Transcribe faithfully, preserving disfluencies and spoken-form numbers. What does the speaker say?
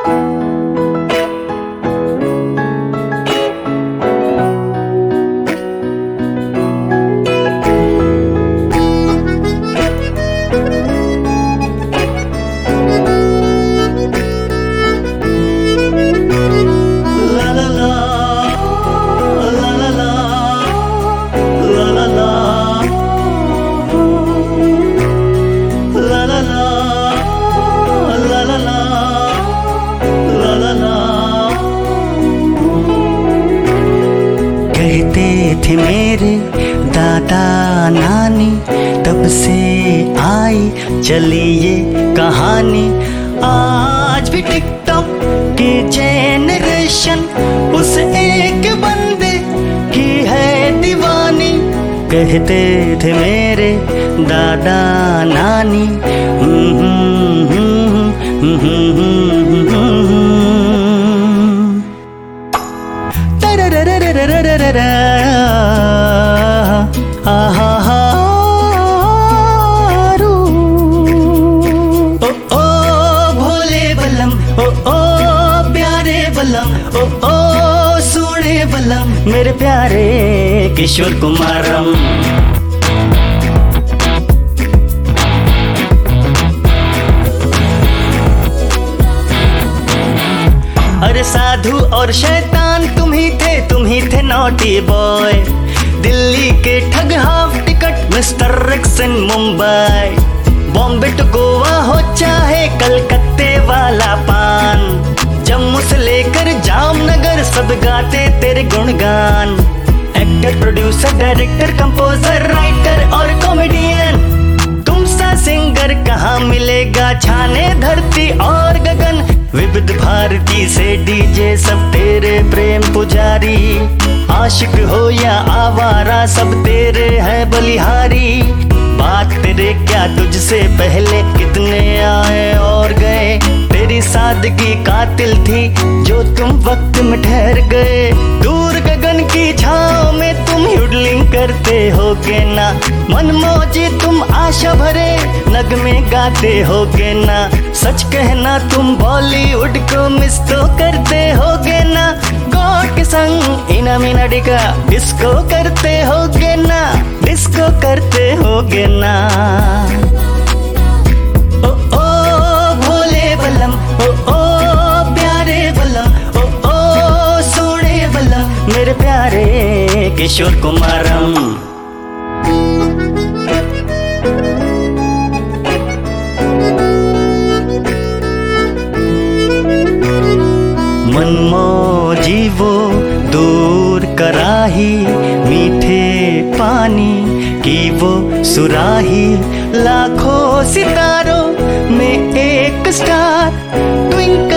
थे मेरे दादा नानी, तब से आई चली ये कहानी। आज भी टिकटॉक की जेनरेशन उस एक बंदे की है दीवानी। कहते थे मेरे दादा नानी, ओ ओ भोले बलम, ओ ओ प्यारे बलम, ओ ओ सोने बलम, मेरे प्यारे किशोर कुमारम। अरे साधु और शैतान तुम ही थे, तुम ही थे नॉटी बॉय। दिल्ली के ठग half ticket mister X in Mumbai. Bombay to Goa हो चाहे कलकत्ते वाला पान, जम्मू से लेकर जामनगर सब गाते तेरे गुणगान। Actor, producer, director, composer, writer और कॉमेडियन, तुम सा सिंगर कहाँ मिलेगा छाने धरती और गगन। विविध भारती से डीजे सब तेरे प्रेम पुजारी। आशिक हो या आवारा सब तेरे हैं बलिहारी। बात तेरे क्या तुझसे पहले कितने आए और गए। तेरी सादगी कातिल थी जो तुम वक्त में ठहर गए। दूर गगन की छाँव में तुम युडलिंग करते होगे ना। मनमौजी तुम आशा भरे नगमे गाते होगे ना। सच कहना तुम बॉलीवुड को मिस तो करते होगे ना। गॉड के संग इना मीना डिका डिस्को करते होगे ना। डिस्को करते होगे ना। ओ ओ भोले बलम, ओ ओ प्यारे बलम, ओ ओ सोने बलम, मेरे प्यारे किशोर कुमारम। मनमौजी वो दूर कराही, मीठे पानी की वो सुराही। लाखों सितारों में एक स्टार ट्विंकल